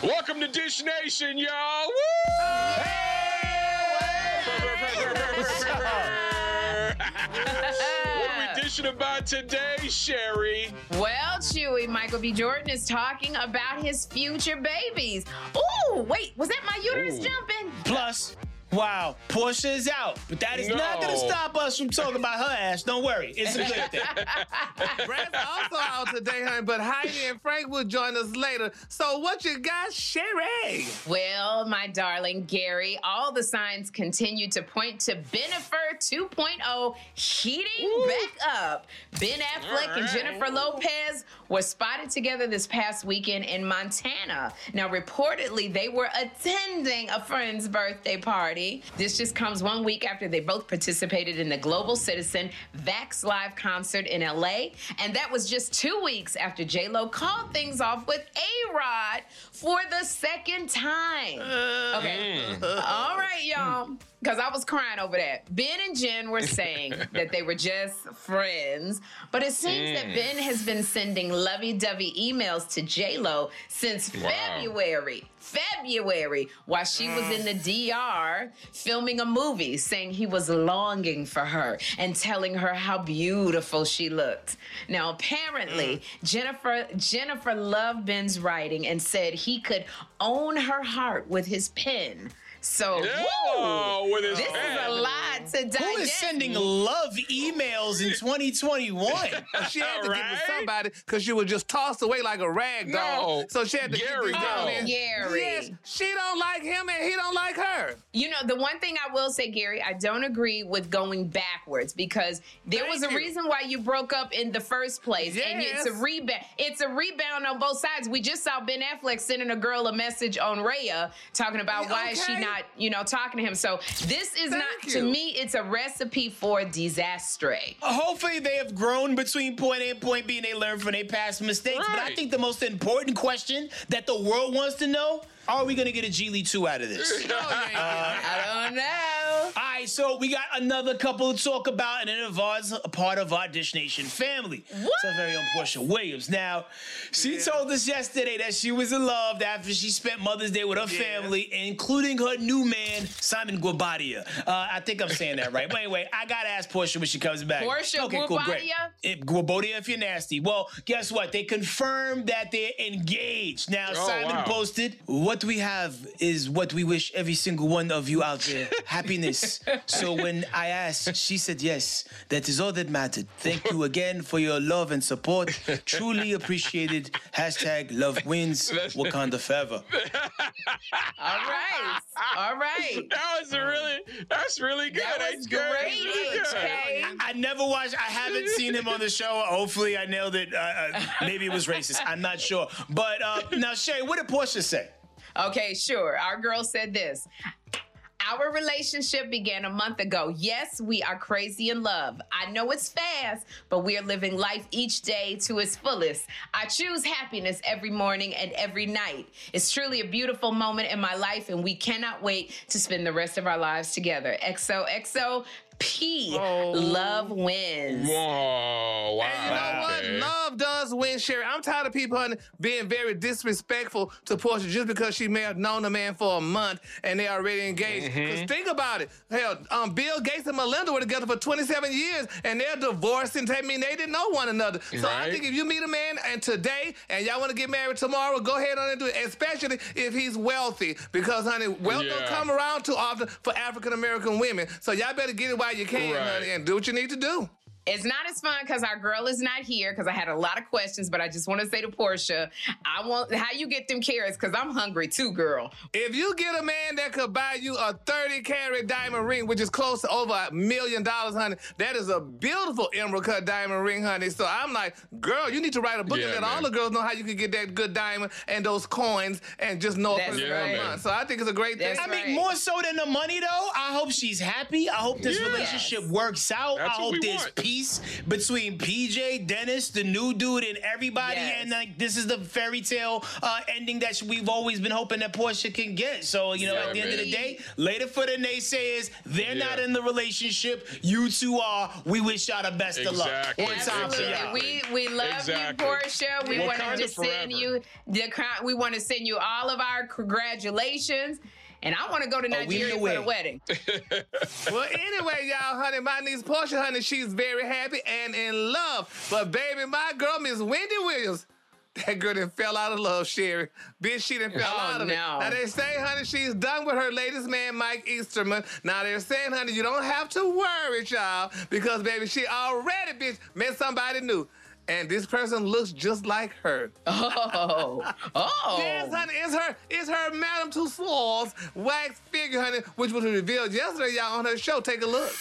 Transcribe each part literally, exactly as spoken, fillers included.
Welcome to Dish Nation, y'all. Woo! What are we dishing about today, Sherry? Well, Chewy, Michael B. Jordan is talking about his future babies. Ooh, wait, was that my uterus Ooh. jumping? Plus, wow, Portia is out, but that is No. not going to stop us from talking about her ass. Don't worry, it's a good thing. Brad's also out today, honey, but Heidi and Frank will join us later. So what you got, Sherry? Well, my darling Gary, all the signs continue to point to Bennifer two point oh heating Woo. back up. Ben Affleck All and right. Jennifer Lopez were spotted together this past weekend in Montana. Now, reportedly, they were attending a friend's birthday party. This just comes one week after they both participated in the Global Citizen Vax Live concert in L A. And that was just two weeks after J-Lo called things off with A-Rod for the second time. Okay. All right, y'all. Because I was crying over that. Ben and Jen were saying that they were just friends. But it seems that Ben has been sending lovey-dovey emails to J-Lo since Wow. February. February, while she was in the D R filming a movie, saying he was longing for her and telling her how beautiful she looked. Now, apparently, Jennifer Jennifer loved Ben's writing and said he could own her heart with his pen. So, Yeah, woo, with his this pen. is a lot to digest. Who is sending love emails in twenty twenty-one? She had to get Right? with somebody because she was just tossed away like a rag doll. No. So she had to Gary, get down no. there. Gary. Yes, she don't like him and he don't like her. You know, the one thing I will say, Gary, I don't agree with going backwards because there Thank was a you. reason why you broke up in the first place. And Yes. it's a rebound. It's a rebound on both sides. We just saw Ben Affleck sending a girl a message on Raya talking about why is she Okay. not, you know, talking to him. So this is Thank not, to you. me, it's a recipe for disaster. Hopefully they have grown between point A and point B and they learn from their past mistakes. But I Right. think the most important question that the world wants to know, are we going to get a Geely two out of this? No, you ain't. I don't know. All right, so we got another couple to talk about, and it involves a part of our Dish Nation family. It's our very own Portia Williams. Now, she Yeah. told us yesterday that she was in love after she spent Mother's Day with her Yeah. family, including her new man, Simon Guobadia. Uh, I think I'm saying that right. But anyway, I got to ask Portia when she comes back. Portia Guobadia? It, Guobadia, if you're nasty. Well, guess what? They confirmed that they're engaged. Now, Oh, Simon wow. posted, what we have is what we wish every single one of you out there. Happiness. So when I asked, she said yes. That is all that mattered. Thank you again for your love and support. Truly appreciated. Hashtag love wins. Wakanda forever. All right. All right. That was really, that's really good. That was H K. great, That's really good. H K. I never watched, I haven't seen him on the show. Hopefully I nailed it. Uh, uh, maybe it was racist. I'm not sure. But uh, now, Shay, what did Portia say? Okay, sure. Our girl said this. Our relationship began a month ago. Yes, we are crazy in love. I know it's fast, but we are living life each day to its fullest. I choose happiness every morning and every night. It's truly a beautiful moment in my life, and we cannot wait to spend the rest of our lives together. X O X O P. Oh. Love wins. Whoa, wow. And you know what? Okay. Love does win, Sherry. I'm tired of people honey, being very disrespectful to Portia just because she may have known the man for a month and they already engaged. Because think about it. Hell, um, Bill Gates and Melinda were together for twenty-seven years and they're divorced and I mean they didn't know one another. So I Right. think if you meet a man and today and y'all want to get married tomorrow, go ahead on and do it, especially if he's wealthy. Because, honey, wealth Yeah. don't come around too often for African American women. So y'all better get it while you can, Right. honey, and do what you need to do. It's not as fun because our girl is not here because I had a lot of questions, but I just want to say to Portia, I want how you get them carrots because I'm hungry too, girl. If you get a man that could buy you a thirty carat diamond ring, which is close to over a million dollars, honey, that is a beautiful emerald cut diamond ring, honey. So I'm like, girl, you need to write a book Yeah, and let man. all the girls know how you can get that good diamond and those coins and just know That's for the right. one month. So I think it's a great thing. That's I mean, right. more so than the money, though. I hope she's happy. I hope this Yes. relationship works out. That's I what hope we there's want. peace. peace between P J, Dennis, the new dude, and everybody. Yes. And like this is the fairy tale uh, ending that we've always been hoping that Portia can get. So you know, Yeah, at the end of the man. day, later for the naysayers, they're Yeah. not in the relationship. You two are. We wish y'all the best of luck. Exactly. One time for Absolutely. y'all. We we love Exactly. you, Portia. We Wakanda want to just send forever. you the cri- we want to send you all of our congratulations. And I want to go to Oh, we Nigeria in for the the way. wedding. Well, anyway, y'all, honey, my niece Portia, honey, she's very happy and in love. But baby, my girl, Miss Wendy Williams, that girl done fell out of love, Sherry. Bitch, she done fell Oh, out of it. no. Now they say, honey, she's done with her latest man, Mike Easterman. Now they're saying, honey, you don't have to worry, child, because baby, she already, bitch, met somebody new. And this person looks just like her. Oh, oh. Yes, honey, it's her, it's her Madame Tussauds wax figure, honey, which was revealed yesterday, y'all, on her show. Take a look.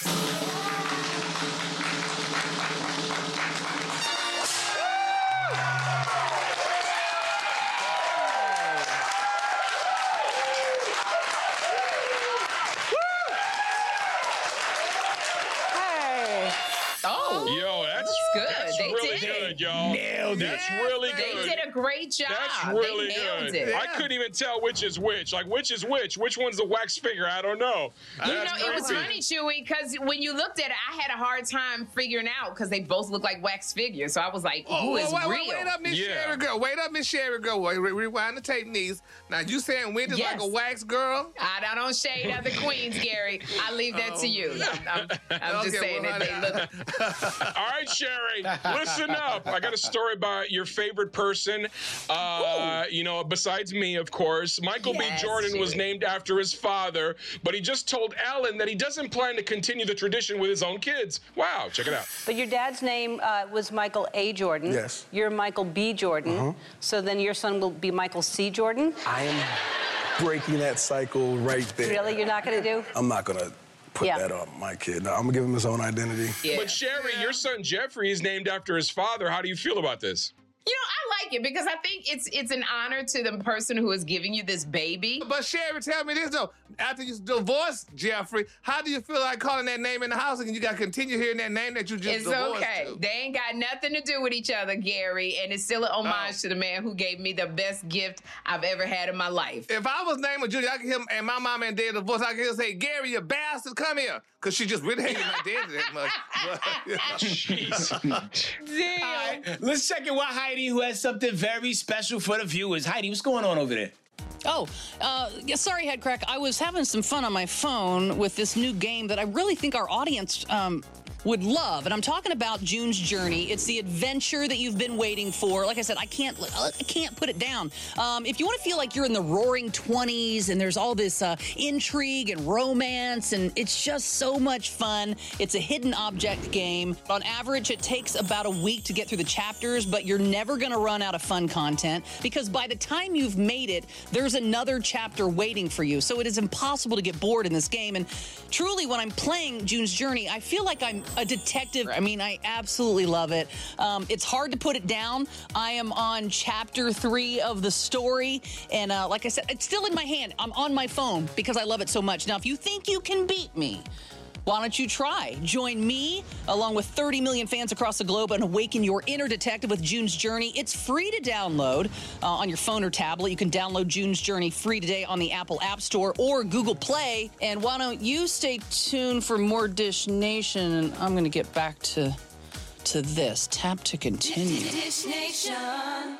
Oh, Yo, that's good. That's They really did it. good, y'all. Nailed it. That's really they good. did a great job. That's really they nailed good. it. I couldn't even tell which is which. Like, which is which? Which one's the wax figure? I don't know. You That's know, it was creepy. funny, Chewy, because when you looked at it, I had a hard time figuring out because they both look like wax figures. So I was like, Oh, who wait, is wait, real? wait, wait up, Miss Yeah. Sherry girl. Wait up, Miss Sherry girl. Wait, re- rewind the tape, niece. Now you saying Wendy's Yes. like a wax girl? I don't- I don't shade other queens, Gary. I leave that to you. I'm, I'm, I'm just Okay, saying well, that they honey, look. All right, Sherry, listen up. I got a story about your favorite person. Uh, you know, besides me, of course. Michael Yes, B. Jordan was Sherry. named after his father, but he just told Ellen that he doesn't plan to continue the tradition with his own kids. Wow, check it out. But your dad's name uh, was Michael A. Jordan. Yes. You're Michael B. Jordan. So then your son will be Michael C. Jordan. I am breaking that cycle right there. Really? You're not going to do? I'm not gonna put Yeah. that on my kid. No, I'm gonna give him his own identity. Yeah. But Sherry, your son Jeffrey is named after his father. How do you feel about this? You know, I like it because I think it's it's an honor to the person who is giving you this baby. But Sherry, tell me this though. After you divorced Jeffrey, how do you feel like calling that name in the house and you got to continue hearing that name that you just It's divorced okay. to? They ain't got nothing to do with each other, Gary. And it's still an homage Oh. to the man who gave me the best gift I've ever had in my life. If I was named Junior, I could hear him, and my mom and dad divorced, I could hear him say, Gary, you bastard, come here. Because she just really hated my dad that much. But, Jeez. Damn. All right, let's check in with Heidi, who has something very special for the viewers. Heidi, what's going on over there? Oh, uh, yeah, sorry, Headcrack. I was having some fun on my phone with this new game that I really think our audience um, would love. And I'm talking about June's Journey. It's the adventure that you've been waiting for. Like I said, I can't I can't put it down. Um, if you want to feel like you're in the roaring twenties and there's all this uh, intrigue and romance and it's just so much fun. It's a hidden object game. On average, it takes about a week to get through the chapters, but you're never going to run out of fun content because by the time you've made it, there's another chapter waiting for you. So it is impossible to get bored in this game. And truly, when I'm playing June's Journey, I feel like I'm a detective. I mean, I absolutely love it. Um, it's hard to put it down. I am on chapter three of the story. And uh, like I said, it's still in my hand. I'm on my phone because I love it so much. Now, if you think you can beat me, why don't you try? Join me, along with thirty million fans across the globe, and awaken your inner detective with June's Journey. It's free to download uh, on your phone or tablet. You can download June's Journey free today on the Apple App Store or Google Play. And why don't you stay tuned for more Dish Nation? And I'm going to get back to to this. Tap to continue. Dish Nation.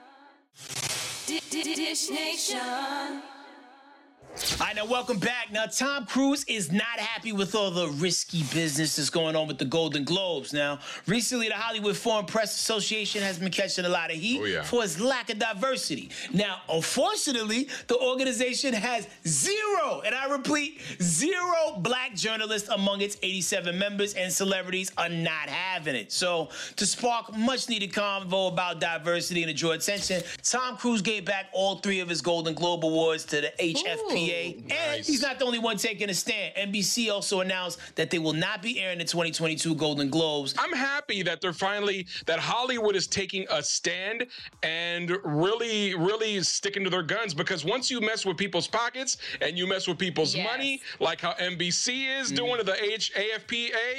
Dish Nation. All right, now welcome back. Now, Tom Cruise is not happy with all the risky business that's going on with the Golden Globes. Now, recently, the Hollywood Foreign Press Association has been catching a lot of heat Oh, yeah. for its lack of diversity. Now, unfortunately, the organization has zero, and I repeat, zero black journalists among its eighty-seven members, and celebrities are not having it. So, to spark much-needed convo about diversity and to draw attention, Tom Cruise gave back all three of his Golden Globe Awards to the H F P A. Ooh. And Nice. he's not the only one taking a stand. N B C also announced that they will not be airing the twenty twenty-two Golden Globes. I'm happy that they're finally, that Hollywood is taking a stand and really, really sticking to their guns, because once you mess with people's pockets and you mess with people's Yes. money, like how N B C is doing to the H A F P A,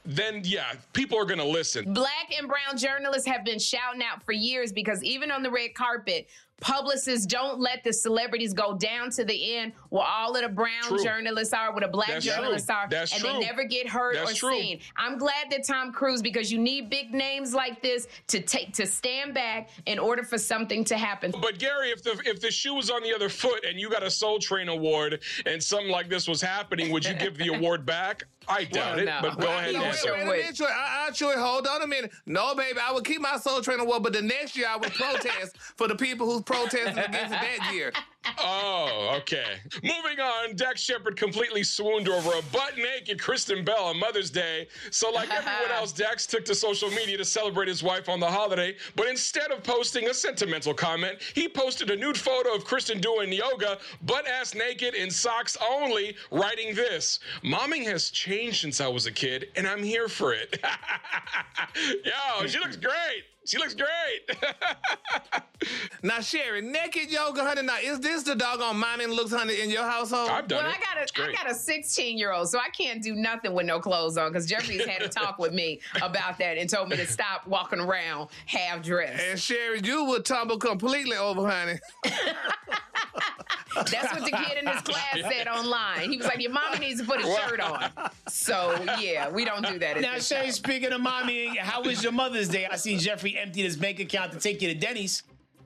then yeah, people are going to listen. Black and brown journalists have been shouting out for years because even on the red carpet, publicists don't let the celebrities go down to the end where all of the brown True. journalists are, where the black That's journalists true. are, That's and true. they never get heard That's or true. seen. I'm glad that Tom Cruise, because you need big names like this to take to stand back in order for something to happen. But Gary, if the if the shoe was on the other foot and you got a Soul Train award and something like this was happening, would you give the award back? I doubt Well, it. no. But go ahead and Well, answer. Wait, wait a minute, Troy. I, I, Troy, hold on a minute. No, baby, I would keep my Soul Train award, but the next year I would protest for the people who's protesting against it that year. Oh, okay. Moving on, Dax Shepard completely swooned over a butt-naked Kristen Bell on Mother's Day. So like everyone else, Dax took to social media to celebrate his wife on the holiday, but instead of posting a sentimental comment, he posted a nude photo of Kristen doing yoga, butt-ass naked in socks only, writing this: "Momming has changed since I was a kid, and I'm here for it." Yo, she looks great. She looks great. Now, Sherry, naked yoga, honey. Now, is this the doggone mommy looks, honey, in your household? I've done Well, it. I got It's a I great. got a sixteen year old, so I can't do nothing with no clothes on because Jeffrey's had a talk with me about that and told me to stop walking around half dressed. And Sherry, you would tumble completely over, honey. That's what the kid in his class said online. He was like, "Your mama needs to put a shirt on." So yeah, we don't do that. At Now, this Sherry, house. speaking of mommy, how was your Mother's Day? I seen Jeffrey empty his bank account to take you to Denny's.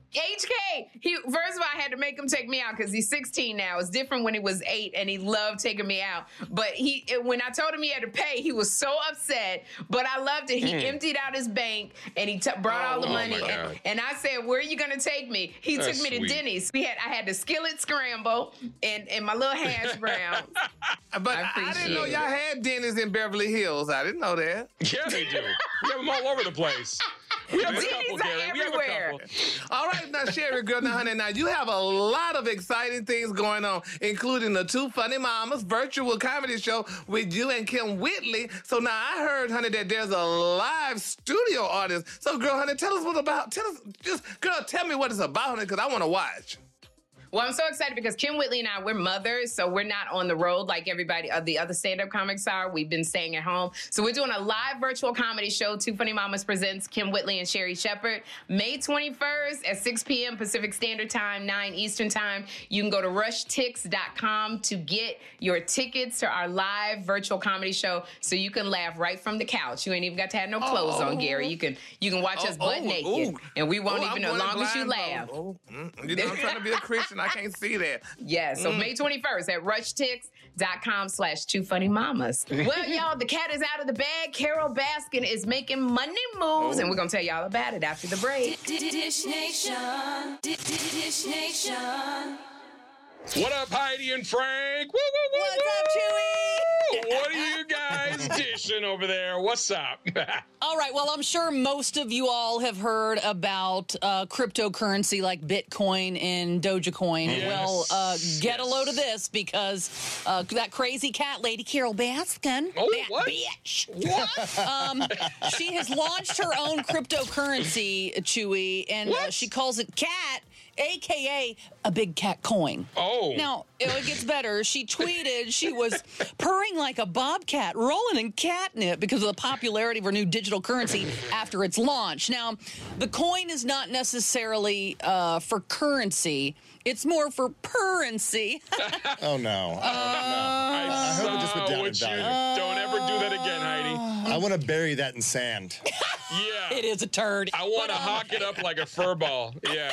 H K, he first of all, I had to make him take me out because he's sixteen now. It's different when he was eight, and he loved taking me out. But he, when I told him he had to pay, he was so upset. But I loved it. He Mm. emptied out his bank and he t- brought all the Oh, money. my And, God. and I said, "Where are you gonna take me?" He That's took me to sweet. Denny's. We had I had the skillet scramble and, and my little hash browns. But I I, I didn't know appreciate y'all had Denny's in Beverly Hills. I didn't know that. Yeah, they do. We have them all over the place. We have a Denny's couple, are Gary. We have a everywhere. couple. All right, now, Sherry, girl, now, honey, now, you have a lot of exciting things going on, including the Two Funny Mamas virtual comedy show with you and Kim Whitley. So now I heard, honey, that there's a live studio audience. So, girl, honey, tell us what about, tell us, just, girl, tell me what it's about, honey, because I want to watch. Well, I'm so excited because Kim Whitley and I, we're mothers, so we're not on the road like everybody, uh, the other stand-up comics are. We've been staying at home. So we're doing a live virtual comedy show. Two Funny Mamas presents Kim Whitley and Sherry Shepard. May twenty-first at six p.m. Pacific Standard Time, nine Eastern Time. You can go to rush tix dot com to get your tickets to our live virtual comedy show so you can laugh right from the couch. You ain't even got to have no clothes on, Gary. You can you can watch us butt naked, ooh. and we won't Oh, even I'm know, going long as you blindfold. laugh. Oh, mm, you know, I'm trying to be a Christian. I can't see that. Yeah, so May twenty-first at rush tix dot com slash two funny mamas. Well, y'all, the cat is out of the bag. Carol Baskin is making money moves, and we're going to tell y'all about it after the break. Dish Nation. Dish Nation. What up, Heidi and Frank? Woo, woo, woo, What's up, Chewy? What are you guys dishing over there? What's up? All right. Well, I'm sure most of you all have heard about uh, cryptocurrency like Bitcoin and Dogecoin. Yes. Well, uh, get a Yes. load of this because uh, that crazy cat lady, Carol Baskin, Oh, that what? bitch, What? um, she has launched her own cryptocurrency, Chewy, and uh, What? she calls it Cat, A K A a big cat coin. Oh. Now, it gets better. She tweeted she was purring like a bobcat, rolling in catnip because of the popularity of her new digital currency after its launch. Now, the coin is not necessarily uh, for currency. It's more for purrency. Oh, no. Oh, I, I hope it just went saw down what in you- value. Don't ever do that again, Heidi. no. I want to bury that in sand. Yeah. It is a turd. I want to But, um, hawk it up like a fur ball. Yeah.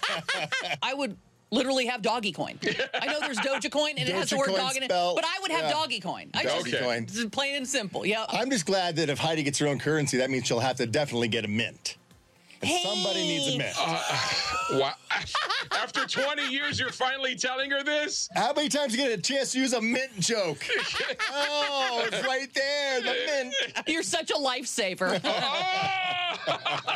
I would literally have doggy coin. I know there's Doja coin and it has the word Dogecoin dog in it, spelled- but I would have yeah. doggy coin. I just, Doggy Okay. coin. This is plain and simple. Yeah. I'm just glad that if Heidi gets her own currency, that means she'll have to definitely get a mint. And somebody needs a Hey. mint. Wow. After twenty years, you're finally telling her this? How many times you get a chance to use a mint joke? Oh, it's right there, the mint. You're such a lifesaver. Oh!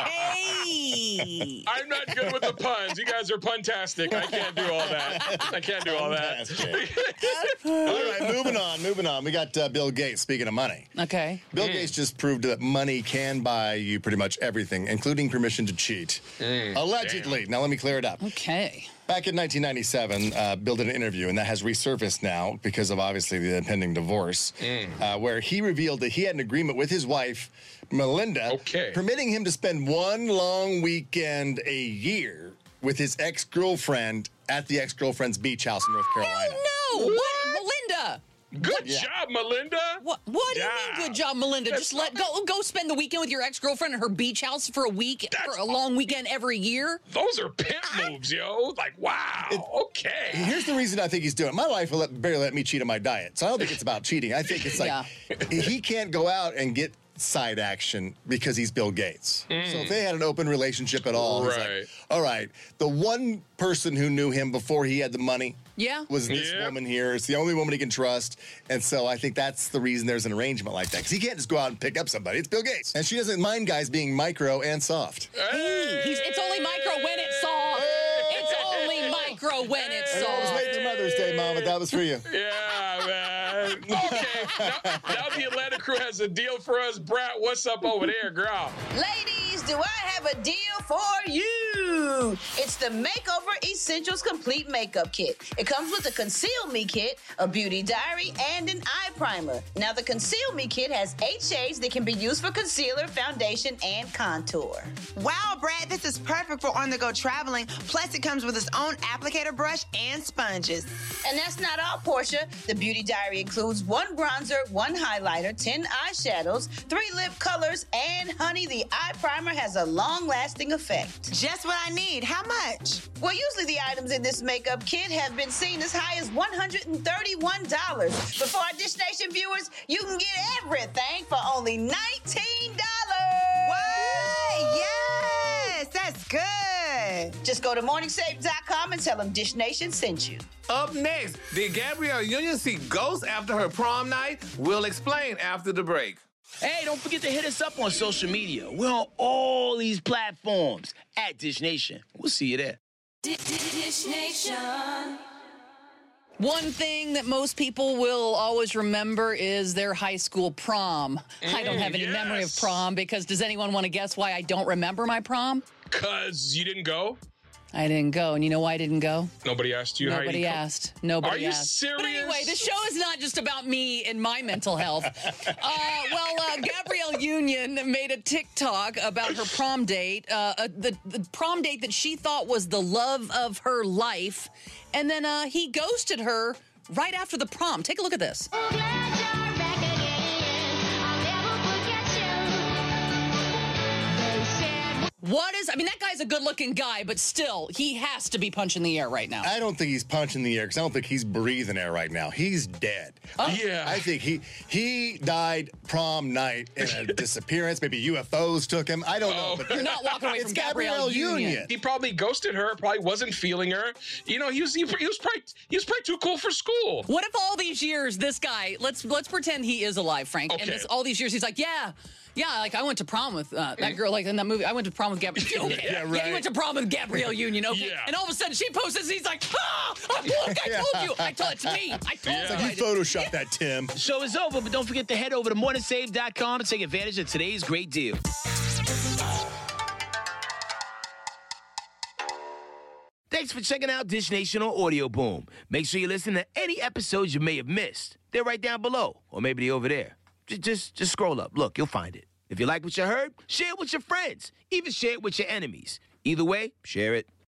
Hey. I'm not good with the puns. You guys are puntastic. I can't do all that. I can't do all that. Fantastic. All right, moving on, moving on. We got uh, Bill Gates, speaking of money. Okay. Bill Gates just proved that money can buy you pretty much everything, including permission to cheat. Allegedly. Now, let me clear it up. Okay. Back in nineteen ninety-seven, uh, Bill did an interview, and that has resurfaced now because of obviously the impending divorce, mm. uh, where he revealed that he had an agreement with his wife, Melinda, okay. permitting him to spend one long weekend a year with his ex-girlfriend at the ex-girlfriend's beach house in North Carolina. Hell no! What? what? Melinda! Good yeah. job, Melinda. What, what do yeah. you mean, good job, Melinda? That's Just let go go spend the weekend with your ex-girlfriend at her beach house for a week, That's, for a long weekend every year? Those are pimp moves, yo. Like, wow. It, okay. Here's the reason I think he's doing it. My wife will let, barely let me cheat on my diet, so I don't think it's about cheating. I think it's like yeah. he can't go out and get side action because he's Bill Gates. Mm. So if they had an open relationship at all, right. he's like, all right, the one person who knew him before he had the money yeah. was this yeah. woman here. It's the only woman he can trust. And so I think that's the reason there's an arrangement like that. Because he can't just go out and pick up somebody. It's Bill Gates. And she doesn't mind guys being micro and soft. Hey. He's, it's only micro when it's soft. Hey. It's only micro when it's Hey. soft. It was late for Mother's Day, Mom, but that was for you. Yeah, man. Okay. now, now the Atlanta crew has a deal for us. Brat, what's up over there, girl? Ladies, do I have a deal for you? It's the Makeover Essentials Complete Makeup Kit. It comes with a Conceal Me Kit, a Beauty Diary, and an eye primer. Now, the Conceal Me Kit has eight shades that can be used for concealer, foundation, and contour. Wow, Brad, this is perfect for on-the-go traveling. Plus, it comes with its own applicator brush and sponges. And that's not all, Portia. The Beauty Diary includes one bronzer, one highlighter, ten eyeshadows, three lip colors, and, honey, the eye primer has a long-lasting effect. Just what I need. How much? Well, usually the items in this makeup kit have been seen as high as one hundred thirty-one dollars. But for our Dish Nation viewers, you can get everything for only nineteen dollars. What? Yes, that's good. Just go to morning save dot com and tell them Dish Nation sent you. Up next, did Gabrielle Union see ghosts after her prom night? We'll explain after the break. Hey, don't forget to hit us up on social media. We're on all these platforms at Dish Nation. We'll see you there. Dish Nation. One thing that most people will always remember is their high school prom. Mm, I don't have any yes. memory of prom because does anyone want to guess why I don't remember my prom? Because you didn't go? I didn't go. And you know why I didn't go? Nobody asked you. Nobody how you asked. Nobody Are you asked. serious? But anyway, the show is not just about me and my mental health. uh, well, uh, Gabrielle Union made a TikTok about her prom date, uh, uh, the, the prom date that she thought was the love of her life. And then uh, he ghosted her right after the prom. Take a look at this. What is, I mean, that guy's a good-looking guy, but still, he has to be punching the air right now. I don't think he's punching the air because I don't think he's breathing air right now. He's dead. Oh. Yeah. I think he he died prom night in a disappearance. Maybe U F Os took him. I don't know. Oh. But You're not walking away it's from Gabrielle, Gabrielle Union. Union. He probably ghosted her, probably wasn't feeling her. You know, he was he, he was probably he was probably too cool for school. What if all these years, this guy, let's let's pretend he is alive, Frank, Okay. and this, all these years he's like, yeah, yeah, like I went to prom with uh, that girl, like in that movie, I went to prom with Gabrielle. Okay. Yeah, Yeah, right. he went to prom with Gabrielle Union, okay? Yeah. And all of a sudden she posts this, and he's like, ah, look, I told you. I told, it's me. I told Yeah. you. Like I you did. photoshopped that, Tim. Show is over, but don't forget to head over to morning save dot com to take advantage of today's great deal. Thanks for checking out Dish Nation on Audio Boom. Make sure you listen to any episodes you may have missed. They're right down below, or maybe they're over there. Just, just, just scroll up. Look, you'll find it. If you like what you heard, share it with your friends. Even share it with your enemies. Either way, share it.